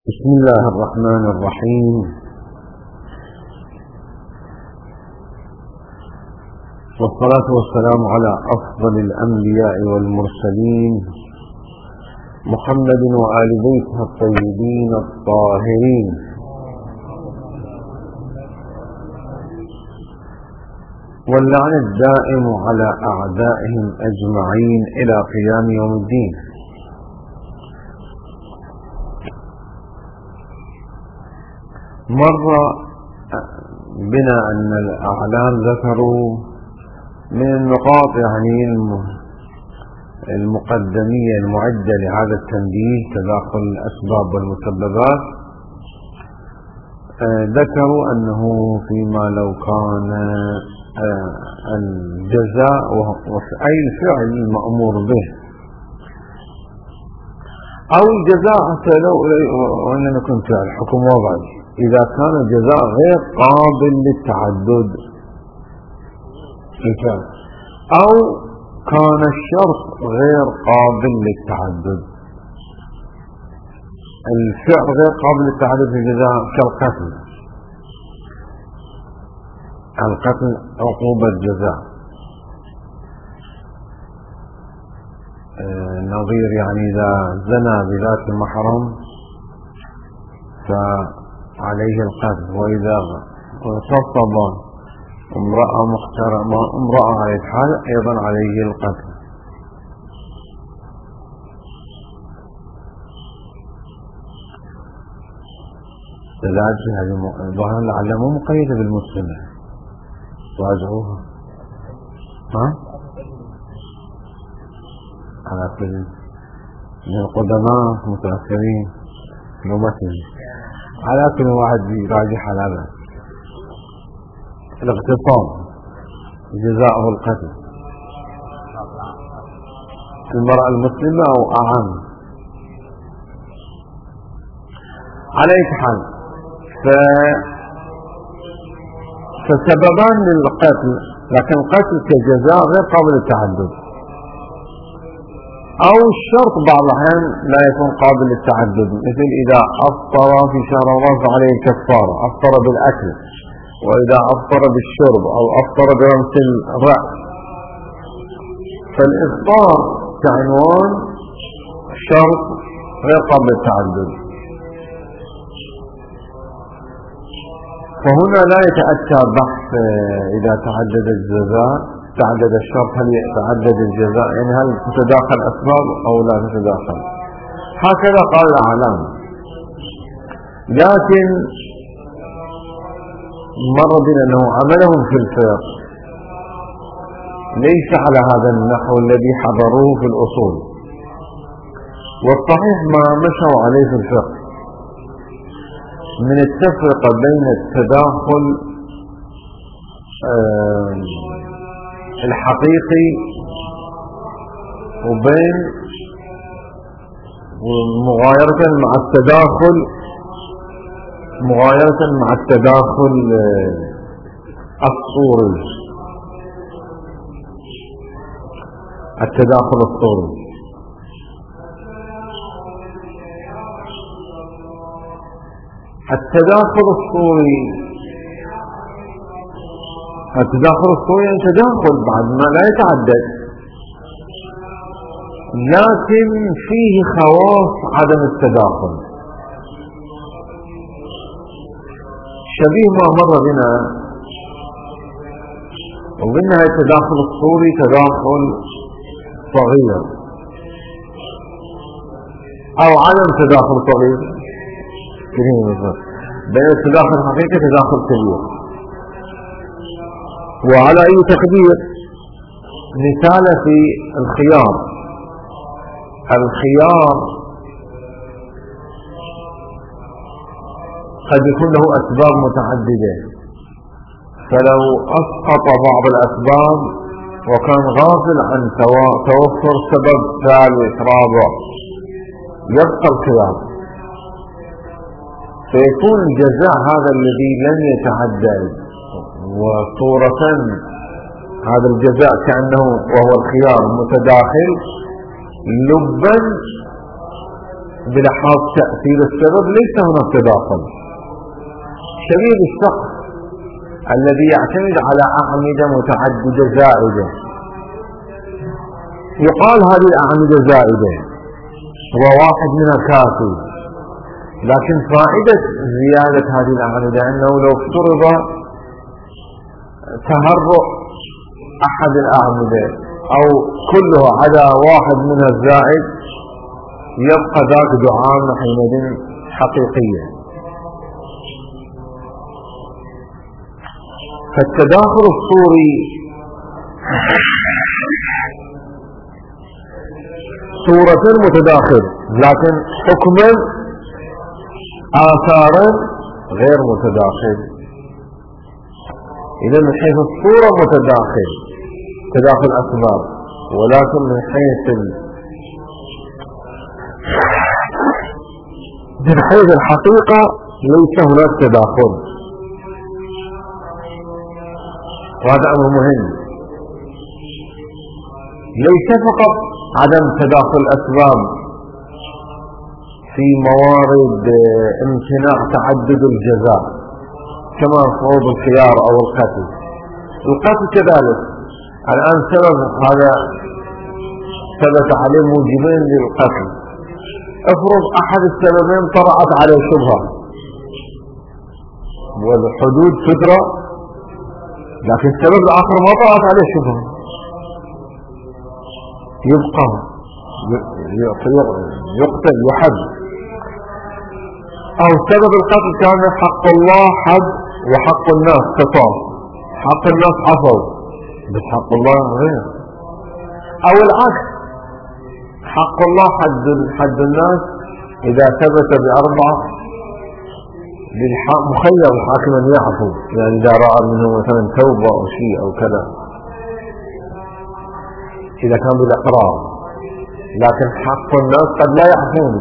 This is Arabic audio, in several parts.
بسم الله الرحمن الرحيم. والصلاة والسلام على أفضل الأنبياء والمرسلين محمد وآل بيته الطيبين الطاهرين، واللعن الدائم على أعدائهم أجمعين إلى قيام يوم الدين. مر بنا أن الأعلام ذكروا من النقاط المقدمية المعدة لهذا التنبيه تداخل الأسباب والمسببات. ذكروا أنه فيما لو كان الجزاء أي الفعل المأمور به أو الجزاء حتى لو وإن يكون فعل حكم وضعي، إذا كان الجزاء غير قابل للتعدد الفعل، أو كان الشرط غير قابل للتعدد. الفعل غير قابل للتعدد في الجزاء كالقتل، القتل عقوبة جزاء، نظير إذا زنى بذات محرم فعليه القتل، وإذا اغتصب امرأة محترمة امرأة على الحال أيضا عليه القتل. لذلك هذه ظاهرا لعلها مو مقيدة بالمسلمة، راجعوها على كل من القدماء متأخرين نومتهم، على كل واحد يراجع على هذا. الاغتصاب جزاؤه القتل، المرأة المسلمة أو أعم. على أي حال فسببان للقتل، لكن القتل كجزاء غير قابل للتعدد، أو الشرط بعض الأحيان لا يكون قابل للتعدد، مثل إذا أفطر في شهر رمضان فعليه الكفارة، أفطر بالأكل، وإذا أفطر بالشرب أو أفطر برمس الرأس. فالإفطار كعنوان شرط غير قابل للتعدد، فهنا لا يتأتى بحث إذا تعدد الجزاء تعدد الشرط هل يتعدد الجزاء، هل تتداخل أسباب أو لا تتداخل. هكذا قال الأعلام. لكن مر بنا أنه عملهم في الفقه ليس على هذا النحو الذي حضروه في الأصول، والصحيح ما مشوا عليه في الفقه من التفرقة بين التداخل الحقيقي وبين مغايرة مع التداخل الصوري، التداخل الصوري. التداخل الصوري تداخل بعد ما لا يتعدد، لكن فيه خواص عدم التداخل، شبيه ما مر بنا. وقلنا هذا التداخل الصوري تداخل صغير، أو عدم تداخل صغير بين التداخل الحقيقي تداخل كبير. وعلى أي تقدير مثال في الخيار قد يكون له أسباب متعددة، فلو أسقط بعض الأسباب وكان غافل عن توفر سبب ثالث رابع يبقى الخيار، فيكون الجزاء هذا الذي لم يتعدد وصورة هذا الجزاء كأنه وهو الخيار متداخل لبا بلحاظ تأثير السبب ليس هناك تداخل. شبيه السقف الذي يعتمد على أعمدة متعددة زائدة، يقال هذه الأعمدة زائدة وواحد منها كافي، لكن فائدة زيادة هذه الأعمدة أنه لو افترض تهرب أحد الأعمدة أو كلها على واحد منها الزائد يبقى ذاك دعامة حينئذ حقيقية. فالتداخل الصوري صورة متداخل لكن حكما آثارا غير متداخل. إذا من حيث الصورة متداخل تداخل أسباب، ولكن من حيث الحقيقة ليس هناك تداخل. وهذا أمر مهم، ليس فقط عدم تداخل الأسباب في موارد امتناع تعدد الجزاء كما صعود الخيار أو القتل. القتل كذلك الآن سبب هذا ثبت عليه موجبين للقتل، افرض أحد السببين طرأت عليه شبهة والحدود تدرى، لكن السبب الآخر ما طرأت عليه شبهة، يبقى يقتل يحد. أو سبب القتل كان حق الله حد وحق الناس قصاص، حق الناس عفو بس حق الله غير، أو العكس حق الله حد الناس إذا ثبت بأربعة مخير الحاكم أن يعفو، يعني إذا رأى منه مثلا توبة أو شيء أو كذا إذا كان بالإقرار، لكن حق الناس قد لا يعفون.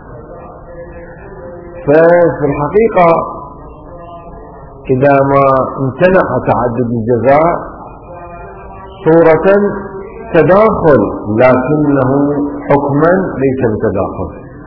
ففي الحقيقة إذا ما امتنع تعدد الجزاء صورة تداخل لكنه حكما ليس بتداخل.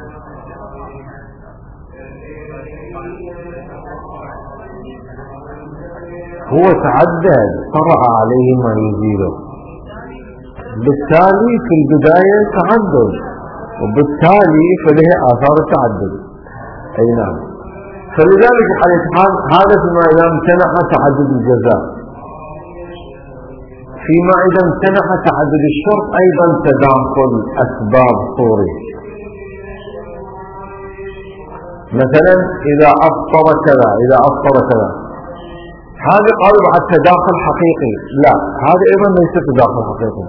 هو تعدد طرأ عليه ما يزيله، بالتالي في البداية تعدد وبالتالي فله آثار التعدد. أي نعم. فلذلك على الحال هذا فيما إذا امتنع تعدد الجزاء. فيما إذا امتنع تعدد الشرط أيضا تداخل أسباب صوري. مثلا إذا أفطر كذا إذا أفطر كذا، هذا قالوا بعد تداخل حقيقي، لا هذا أيضا ليس تداخل حقيقي.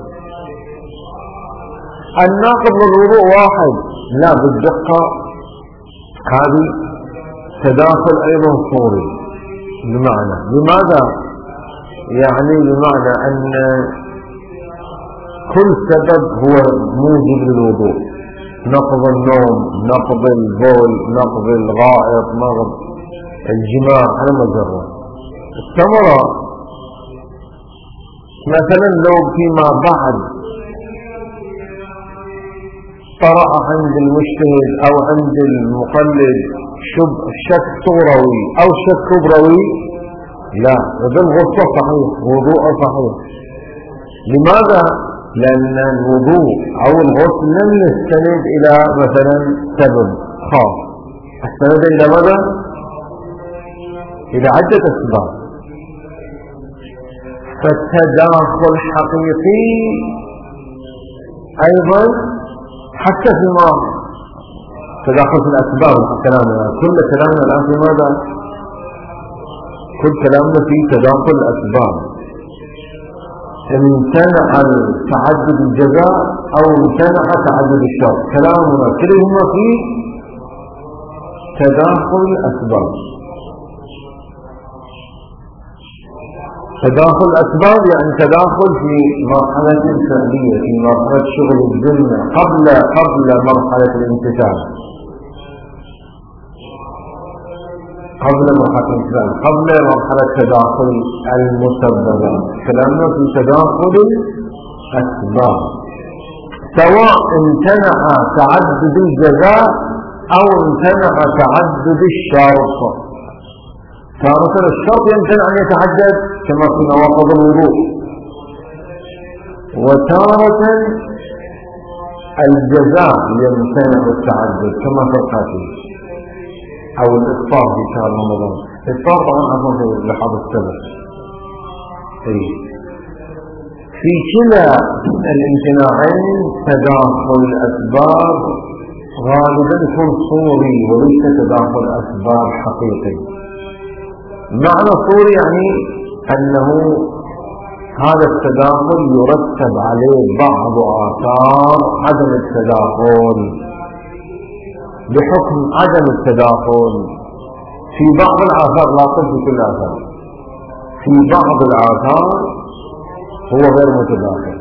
الناقض للوضوء واحد، لا بالدقة هذه تداخل أيضا صوري. بمعنى لماذا؟ يعني بمعنى أن كل سبب هو موجب للوضوء، نقض النوم، نقض البول، نقض الغائط، نقض الجماع على مجرد الثمرة. مثلا لو فيما بعد طرأ عند المجتهد أو عند المقلد شك صغروي أو شك كبروي، لا هذا الغسل صحيح وضوء صحيح. لماذا؟ لأن الوضوء أو الغسل لم يستند إلى مثلا سبب خاص، استند إلى ماذا؟ إلى عدة أسباب. فالتداخل حقيقي أيضا حتى فيما تداخل في الأسباب. كلامنا كل كلامنا الآن في ماذا؟ كل كلامنا في تداخل الأسباب. امتنع تعدد الجزاء أو امتنع تعدد الشرط، كلامنا كلهما في تداخل الأسباب. تداخل الأسباب يعني تداخل في مرحلة فعلية، في مرحلة شغل الذمة قبل مرحلة الامتثال، قبل مرحلة تداخل المسببات. كلامنا في تداخل الأسباب، سواء امتنع تعدد الجزاء أو امتنع تعدد الشرط. تارة الشرط يمتنع أن يتعدد كما في نواقض الوضوء، وتارة الجزاء يمتنع التعدد كما في القاتل أو الإفطار في شهر رمضان. الإفطار طبعا أصلا لحظ السبب. في كلا الامتناعين تداخل الأسباب غالبا يكون صوري وليس تداخل أسباب حقيقي. معنى صوري يعني أنه هذا التداخل يرتب عليه بعض آثار عدم التداخل بحكم عدم التداخل في بعض الآثار، لا في كل الآثار، في بعض الآثار هو غير متداخل.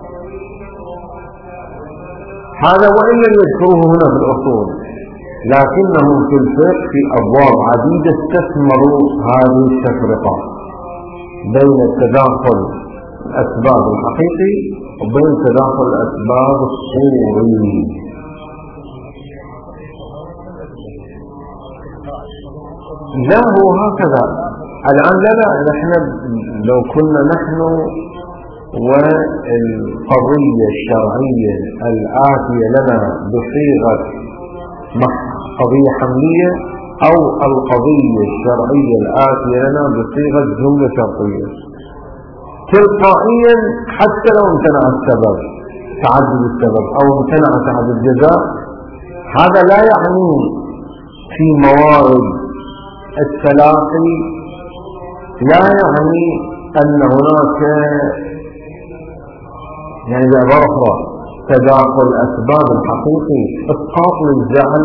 هذا وإن لم يذكروه هنا في الأصول، لكنهم في الفقه في أبواب عديدة استثمروا هذه التفرقة بين التداخل الأسباب الحقيقي وبين تداخل الأسباب الصوري. لا هو هكذا الآن. لا نحن لو كنا نحن والقضية الشرعية الآتية لنا بصيغة قضية حملية أو القضية الشرعية الآتية لنا بصيغة جملة شرطية، تلقائيا حتى لو امتنع السبب تعدد السبب أو امتنع تعدد الجزاء، هذا لا يعني في موارد التلاقي، لا يعني أن هناك يعني بعبارة أخرى تداخل الأسباب الحقيقي إسقاط للجعل.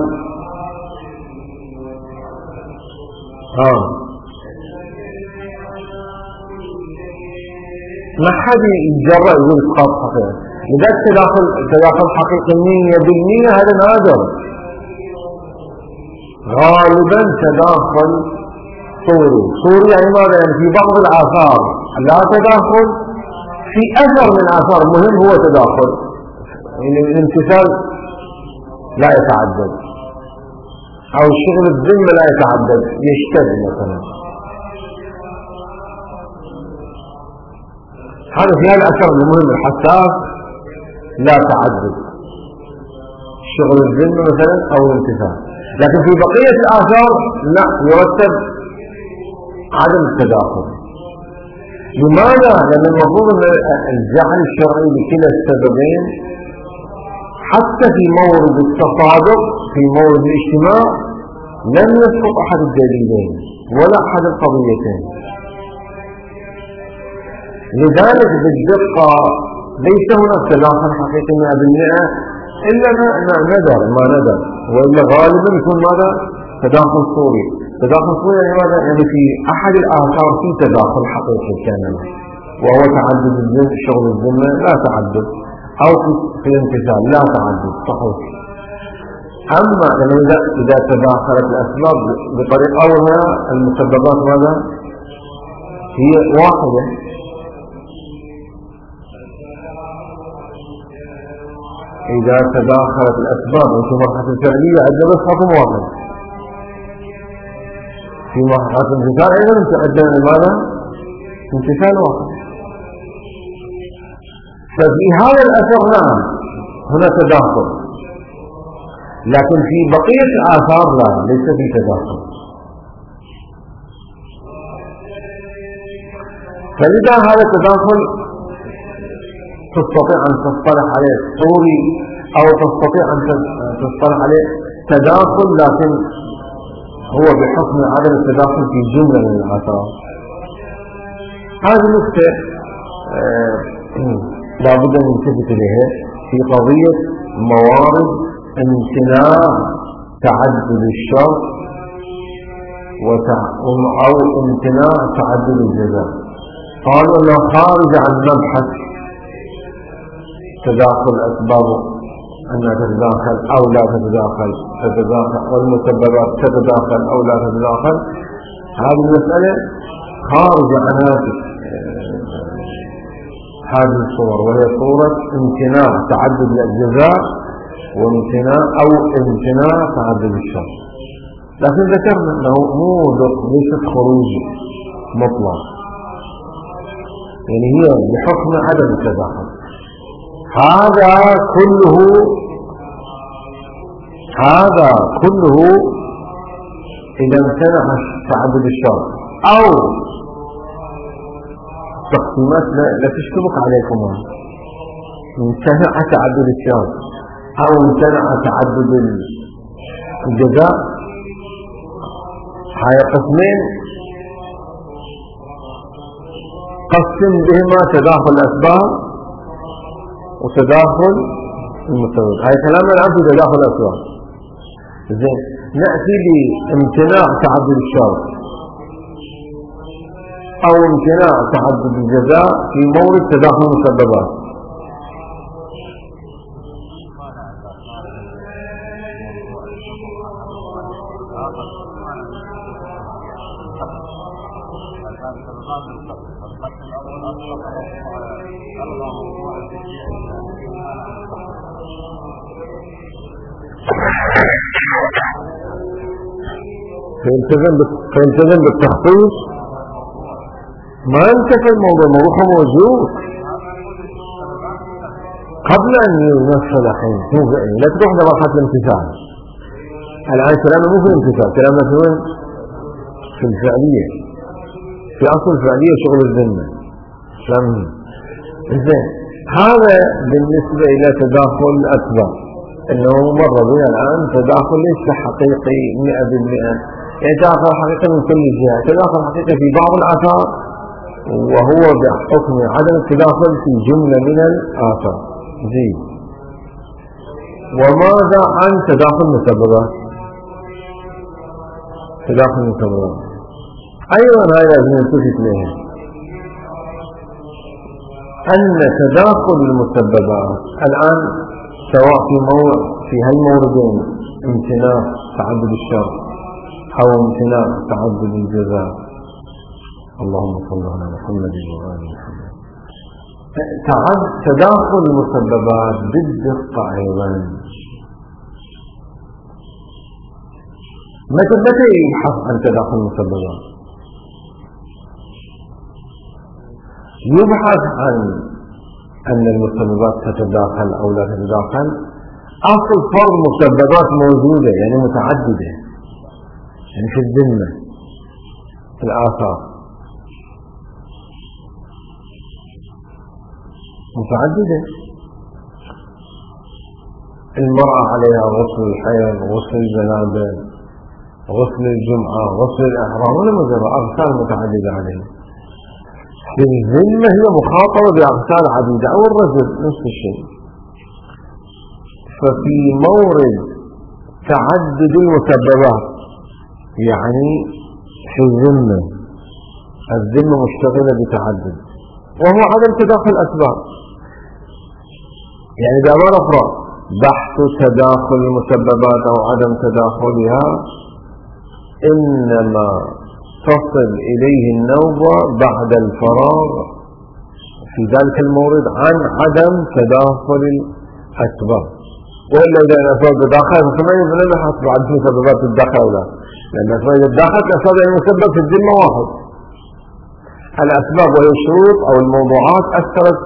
ما حد يتجرأ يقول إسقاط حقيقي. إذا تداخل حقيقي 100% هذا نادر. غالبا تداخل صوري يعني ماذا؟ يعني في بعض الآثار لا تداخل، في أثر من آثار مهم هو تداخل، يعني الامتثال لا يتعدد أو شغل الذمة لا يتعدد، يشتد مثلا. هذا في الأثر المهم الحساس لا تعدد، شغل الذمة مثلا أو الامتثال. لكن في بقية الآثار لا يرتب عدم التداخل. لماذا؟ لأن المفروض أن الجعل الشرعي لكلا السببين حتى في مورد التصادق في مورد الاجتماع لم يسقط أحد الدليلين ولا أحد القضيتين. لذلك بالدقة ليس هناك تداخل حقيقي 100% إلا ما ندر، وإلا غالبا يكون ماذا؟ تداخل صوري. تداخل صوري يعني ماذا؟ يعني في أحد الآثار في تداخل حقيقي كامل، وهو تعدد الذمة، شغل الذمة لا تعدد، أو في الامتثال لا تعدد صحيح. أما إذا تداخلت الأسباب بطريقة أولها المسببات ماذا؟ هي واحدة. إذا تداخلت الأسباب في مرحلة الفعلية عندنا بس حكم واحد، في مرحلة الامتثال أيضا عندنا لماذا؟ امتثال واحد. ففي هذا الأثر نعم هنا تداخل، لكن في بقية الآثار لا، ليس في تداخل. فلذا هذا التداخل تستطيع أن تصطلح عليه صوري أو تستطيع أن تصطلح عليه تداخل، لكن هو بحكم عدم التداخل في جملة من الآثار. هذه نقطة لا بد أن نلتفت إليها في قضية موارد امتناع تعدد الشرط أو امتناع تعدد الجزاء. قالوا أنه خارج عن مبحث تداخل الأسباب أنها تتداخل أو لا تتداخل، والمسببات تتداخل أو لا تتداخل. هذه المسألة خارجة عن هذه الصور، وهي صورة امتناع تعدد الجزاء وامتناع أو امتناع تعدد الشرط. لكن ذكرنا أنه ليست خروج مطلق، يعني هي بحكم عدم التداخل. هذا كله إذا امتنع تعدد الشرط أو تقسيمات لا تشتبك عليكم، امتنع تعدد الشرط أو امتنع تعدد الجزاء، هاي قسمين قسم بهما تداخل الأسباب وتداخل المسببات. هاي كلامنا الآن في تداخل الأسباب. زين، نأتي بامتناع تعدد الشرط أو امتناع تعدد الجزاء في مورد تداخل المسببات. فيلتزم بالتخصيص، ما انتفى الموضوع موجود قبل أن ينفذ الحين. لا تروح لمرحلة الامتثال. الآن كلامنا مو في الامتثال، كلامنا في الفعلية، في أصل الفعلية شغل الذمة. زين، هذا بالنسبة إلى تداخل الأسباب، أنه مر بنا الآن تداخل ليس حقيقي 100%، يعني تداخل حقيقي من كل جهة، تداخل حقيقي في بعض الآثار، وهو بحكم عدم التداخل في جملة من الآثار. زين، وماذا عن تداخل المسببات؟ تداخل المسببات أيضا هذا لازم نلتفت إليه، أن تداخل المسببات الآن سواء في هالموردين امتناع تعدد الشرط أو امتناع تعدد الجزاء، اللهم صل على محمد وآل محمد، تداخل المسببات بالدقة أيضا. متى يبحث عن تداخل المسببات؟ يبحث عن أن المسببات تتداخل أو لا تتداخل. أصل فرض مسببات موجودة، يعني متعددة، يعني في الذمة في الآثار متعددة. المرأة عليها غسل الحيض، غسل الجنابة، غسل الجمعة، غسل الإحرام، ولا مجرد أغسال متعددة عليها. في الذمة هي مخاطبة بأغسال عديدة، أو الرجل نفس الشيء. ففي مورد تعدد المسببات، يعني في الذمة مشتغلة بتعدد، وهو عدم تداخل الأسباب. يعني بعبارة أخرى، بحث تداخل المسببات أو عدم تداخلها إنما تصل إليه النوبة بعد الفراغ في ذلك المورد عن عدم تداخل الأسباب. وإلا إذا الأسباب تداخل فما يبحث بعد مسببات الدخل، لا، لأن الأسباب إذا تداخلت الأسباب المسبب في الذمة واحد. الأسباب وهي الشروط أو الموضوعات أثرت،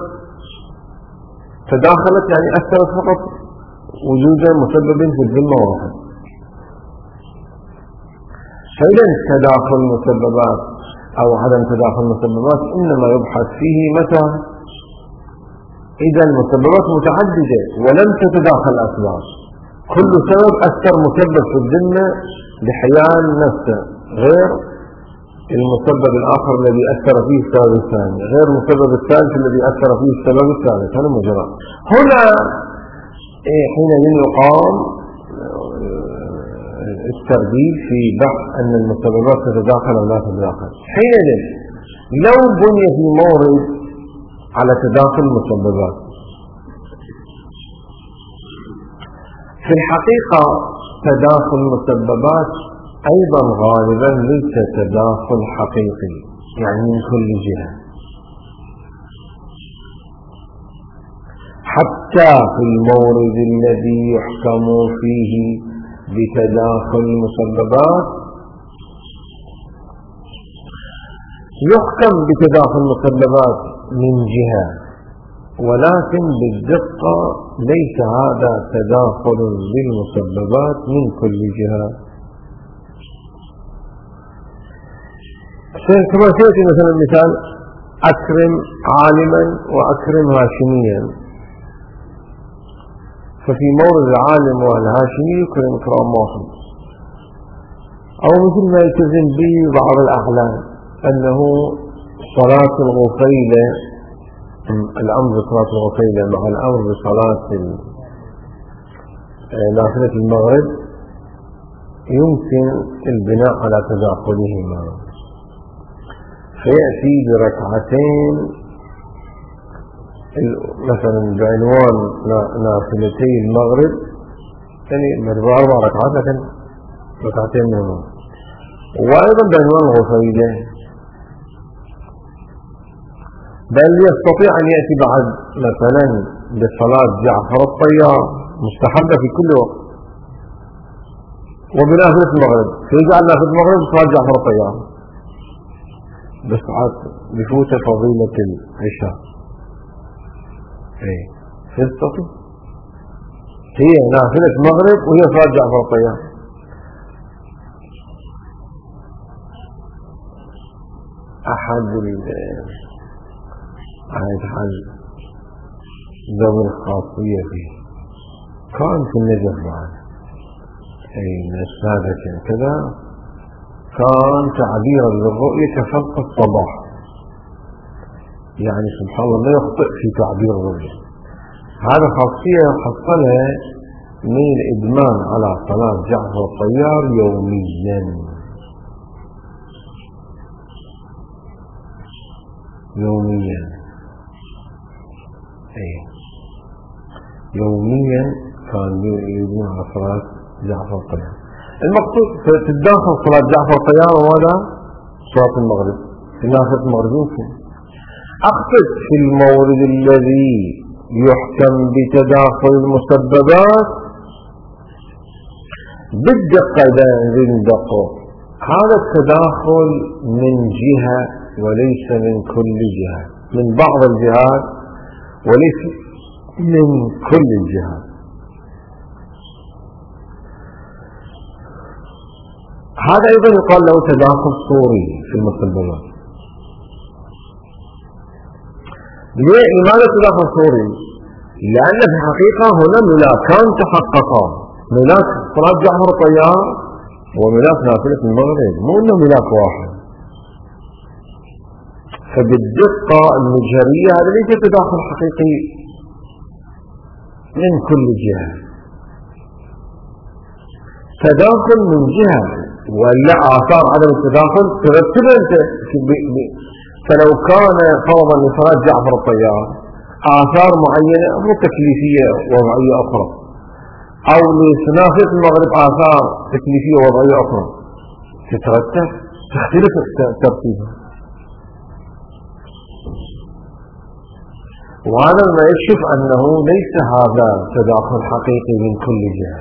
تداخلت يعني أثرت فقط وجود مسبب في الذمة واحد. فإذا تداخل المسببات أو عدم تداخل المسببات إنما يبحث فيه متى؟ إذا المسببات متعددة ولم تتداخل الأسباب، كل سبب أثر مسبب في الذمة لحيال نفسه، غير المسبب الآخر الذي أثر فيه السبب الثاني، غير المسبب الثالث الذي أثر فيه السبب الثالث. هذا مجرد. هنا حين يقام الترديد في بحث أن المسببات تتداخل أو لا تتداخل. حينئذ لو بني في مورد على تداخل المسببات، في الحقيقة تداخل المسببات أيضا غالبا ليس تداخل حقيقي، يعني من كل جهة. حتى في المورد الذي يحكم فيه بتداخل المسببات يحكم بتداخل المسببات من جهة، ولكن بالدقة ليس هذا تداخل للمسببات من كل جهة. كما سيأتي مثلا مثال أكرم عالما وأكرم هاشميا، ففي مورد العالم والهاشمي يكرم إكرام واحد. أو مثل ما يلتزم به بعض الأحلام أنه صلاة الغفيلة، الأمر بصلاة الغفيلة مع الأمر بصلاة نافلة المغرب يمكن البناء على تداخلهما، فيأتي بركعتين مثلا بعنوان نافلتي المغرب، يعني 4 ركعات لكن ركعتين منهم، وأيضا بعنوان الغفيلة. بل يستطيع أن يأتي بعد مثلا بصلاة جعفر الطيار مستحبة في كل وقت، وبنافلة المغرب فيجعل نافلة المغرب بصلاة جعفر الطيار، بس عاد بفوت فضيلة العشاء. يستطيع هي نافلة المغرب وهي صلاة جعفر الطيار. أحد ذوي الخاصية فيه كان في النجف بعد من السادة كذا، كان تعبيرا للرؤية كفلق الصباح، يعني سبحان الله لا يخطئ في تعبير الرؤية. هذا خاصية حصلها من الإدمان على صلاة جعفر الطيار يوميا يوميا كان يدين على صلاة جعفر الطيار. المقصود تتداخل صلاة جعفر الطيار وهذا صلاة المغرب في نافلة المغرب. يمكن أقصد في المورد الذي يحكم بتداخل المسببات بالدقة، إذا نريد ندقق هذا التداخل من جهة وليس من كل جهة، من بعض الجهات وليس من كل الجهات. هذا أيضا يقال له تداخل صوري في المسببات. لماذا تداخل صوري؟ لأن في الحقيقة هنا ملاكان تحققا، ملاك صلاة جعفر الطيار وملاك نافلة المغرب، مو إنه ملاك واحد. فبالدقة المجهرية هذا ليس تداخل حقيقي من كل جهة، تداخل من جهة، ولا آثار عدم التداخل ترتب أنت. فلو كان فرضا لصلاة جعفر الطيار آثار معينة مو تكليفية وضعية أخرى، أو لنافلة المغرب آثار تكليفية وضعية أخرى، تترتب تختلف ترتيبها. وهذا ما يكشف أنه ليس هذا تداخل حقيقي من كل جهة.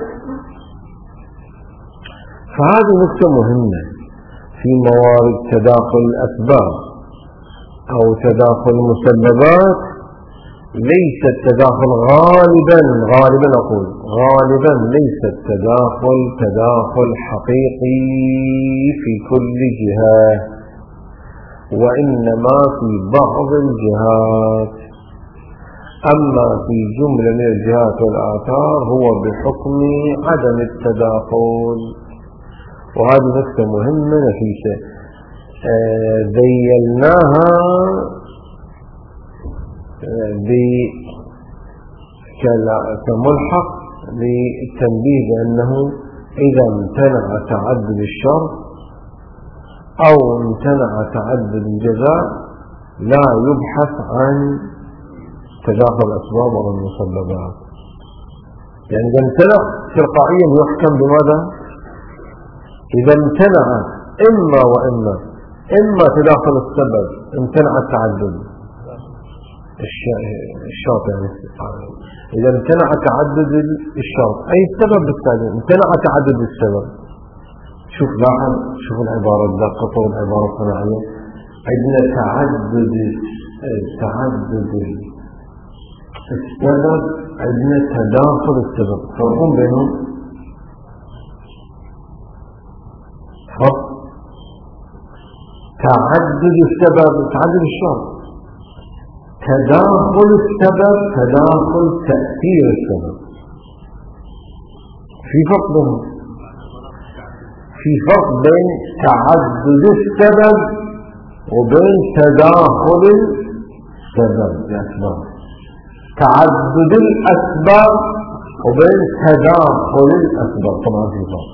فهذه نقطة مهمة في موارد تداخل الأسباب أو تداخل المسببات. ليس التداخل غالبا أقول غالبا ليس التداخل تداخل حقيقي في كل جهة، وإنما في بعض الجهات. أما في جملة من الجهات والآثار هو بحكم عدم التداخل. وهذه نقطة مهمة نفيسة ذيلناها كملحق للتنبيه بأنه إذا امتنع تعدد الشرط أو امتنع تعدد الجزاء لا يبحث عن تداخل الأسباب أو المسببات. يعني إذا امتنع تلقائيا يحكم بماذا؟ إذا امتنع إما تداخل السبب، امتنع التعدد، الشرط يعني إذا امتنع تعدد الشرط أي السبب بالتالي امتنع تعدد السبب. شوف لاحظ، شوف العبارة الدقة والعبارة الصناعية. عندنا تعدد السبب، عندنا تداخل السبب. فرقون بينهم فرق. تعدد السبب تعدد الشرط، تداخل السبب تداخل تأثير السبب. في فرق بينهم، في فرق بين تعدد السبب وبين تداخل السبب الأسباب. تعدد الأسباب وبين تداخل الأسباب طبعا في فرق.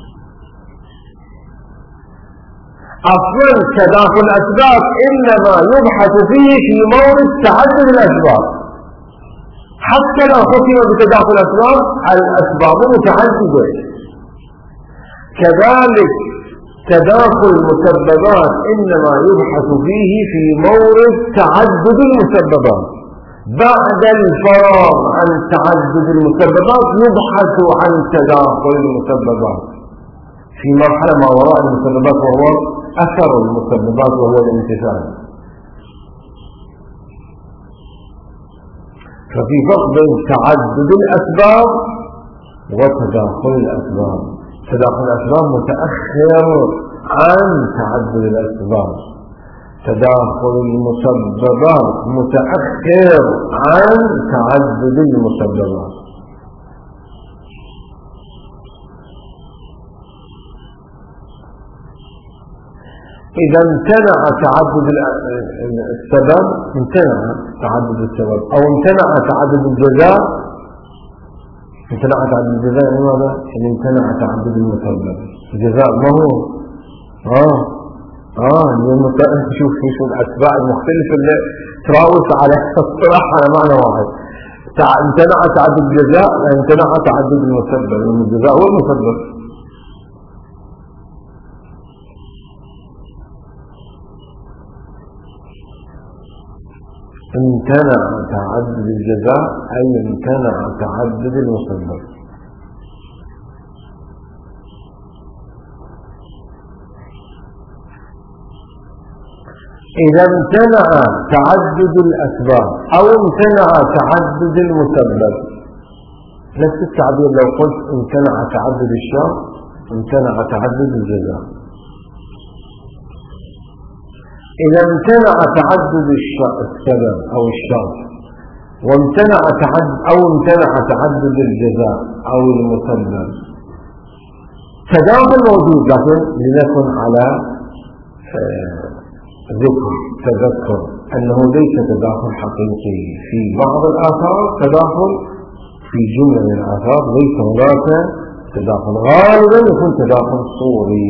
أصلا تداخل الأسباب إنما يبحث فيه في مورد تعدد الأسباب، حتى لو ختم بتداخل الأسباب الأسباب متعددة. كذلك تداخل المسببات إنما يبحث فيه في مورد تعدد المسببات. بعد الفراغ عن تعدد المسببات يبحث عن تداخل المسببات في مرحلة ما وراء المسببات، وهو أثر المسببات وهو الامتثال. ففي فرق بين تعدد الأسباب وتداخل الأسباب. تداخل الأسباب متأخر عن تعدد الأسباب، تداخل المسببات متأخر عن تعدد المسببات. إذا امتنع تعدد السبب امتنع تعدد السبب، أو امتنع تعدد الجزاء. امتنع تعدد الجزاء يعني ماذا؟ يعني امتنع تعدد المسبب. الجزاء ما هو شوف الأتباع المختلفة اللي تراوس على الصراحة على معنى واحد. امتنع تعدد الجزاء يعني امتنع تعدد المسبب، لأن الجزاء هو المسبب. امتنع تعدد الجزاء أي امتنع تعدد المسبب. إذا امتنع تعدد الأسباب أو امتنع تعدد المسبب، نفس التعبير لو قلت امتنع تعدد الشرط امتنع تعدد الجزاء. إذا امتنع تعدد السبب أو الشرط وامتنع تعدد الجزاء أو المسبب، تداخل موجود، لكن لنكن على تذكر أنه ليس تداخل حقيقي. في بعض الآثار تداخل، في جملة من الآثار ليس هناك تداخل. غالبا يكون تداخل صوري،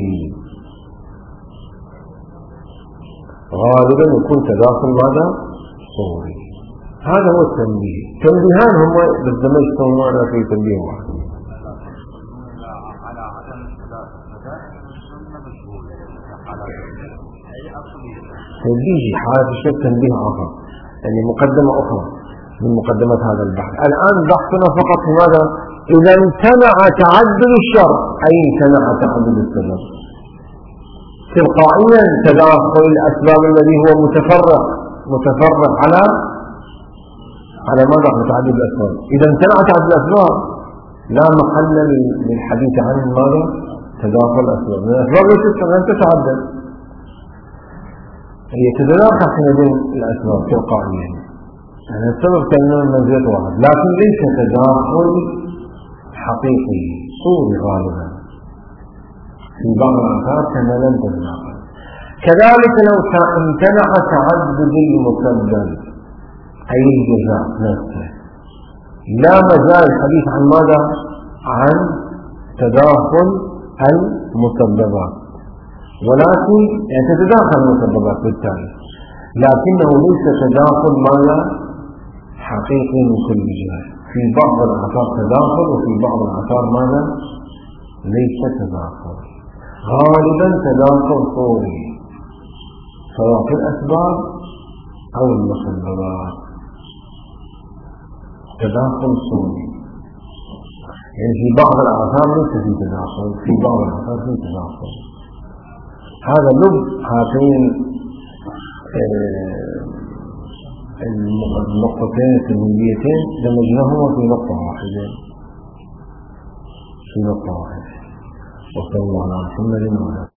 غالبا يكون تداخل ماذا؟ صوري. هذا هو التنبيه. تنبيهان هم بالضبط يسمونه في تنبيه واحد. تنبيه حالة الشيء تنبيه آخر، يعني مقدمة أخرى من مقدمات هذا البحث. الآن بحثنا فقط في ماذا؟ إذا امتنع تعدد الشرط أي امتنع تعدد السبب. تلقائيا تداخل الأسباب الذي هو متفرع على ماذا؟ متعدد الأسباب. إذا امتنع تعدد الأسباب لا محل للحديث عن ماذا؟ تداخل الأسباب. الأسباب لن تتعدد، هي تتداخل بين الأسباب تلقائيا، يعني السبب كان من منزلة واحد، لكن ليس تداخل حقيقي صوري غالبا. في بعض الآثار كما لم تتداخل. كذلك لو امتنع تعدد المسبب أي الجزاء نفسه، لا مجال الحديث عن ماذا؟ عن تداخل المسببات، ولكن يعني تتداخل المسببات بالتالي، لكنه ليس تداخل ماذا؟ حقيقي من كل جهة. في بعض الآثار تداخل وفي بعض الآثار ماذا؟ ليس تداخل. غالبا تداخل صوري سواء في الأسباب أو المسببات. تداخل صوري، يعني في بعض الآثار ليس في تداخل، في بعض الآثار في تداخل. هذا لب هاتين النقطتين التمهيديتين دمجناهما في نقطة واحدة، وصلى الله على محمد وعلى